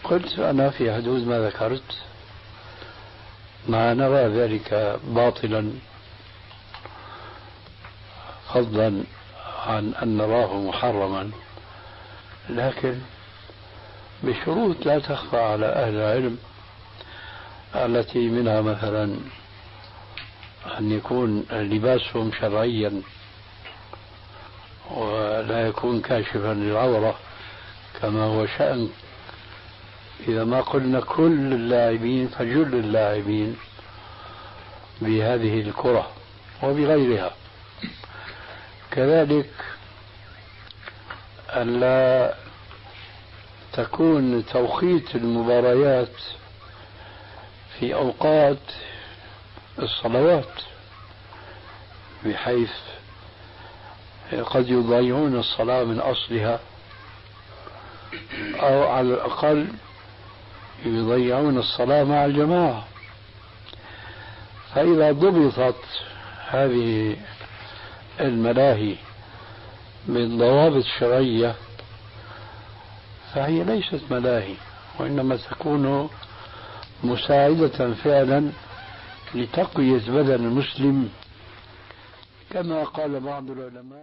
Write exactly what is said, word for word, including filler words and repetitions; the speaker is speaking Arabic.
قلت أنا في حدود ما ذكرت، ما نرى ذلك باطلا فضلا عن أن نراه محرما، لكن بشروط لا تخفى على أهل العلم، التي منها مثلا أن يكون لباسهم شرعيا ولا يكون كاشفا للعورة كما هو شأن، إذا ما قلنا كل اللاعبين فجل اللاعبين بهذه الكرة وبغيرها. كذلك ألا تكون توقيت المباريات في أوقات الصلوات، بحيث قد يضيعون الصلاة من أصلها، أو على الأقل يضيعون الصلاة مع الجماعة. فإذا ضبطت هذه الملاهي بالضوابط الشرعية فهي ليست ملاهي، وإنما تكون مساعدة فعلا لتقوية بدن المسلم، كما قال بعض العلماء.